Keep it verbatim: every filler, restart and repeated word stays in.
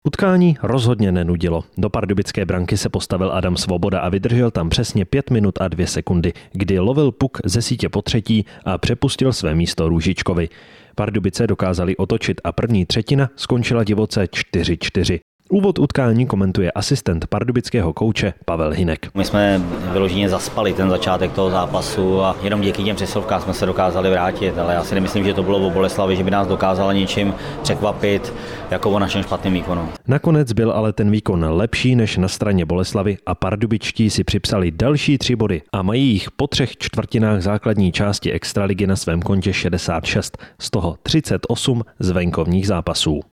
Utkání rozhodně nenudilo. Do pardubické branky se postavil Adam Svoboda a vydržel tam přesně pět minut a dvě sekundy, kdy lovil puk ze sítě po třetí a přepustil své místo Růžičkovi. Pardubice dokázali otočit a první třetina skončila divoce čtyři čtyři. Úvod utkání komentuje asistent pardubického kouče Pavel Hinek. My jsme vyloženě zaspali ten začátek toho zápasu a jenom díky těm přesilovkám jsme se dokázali vrátit, ale já si nemyslím, že to bylo o Boleslavi, že by nás dokázala něčím překvapit, jako o našem špatném výkonu. Nakonec byl ale ten výkon lepší než na straně Boleslavy a pardubičtí si připsali další tři body a mají jich po třech čtvrtinách základní části extraligy na svém kontě šedesát šest, z toho třicet osm z venkovních zápasů.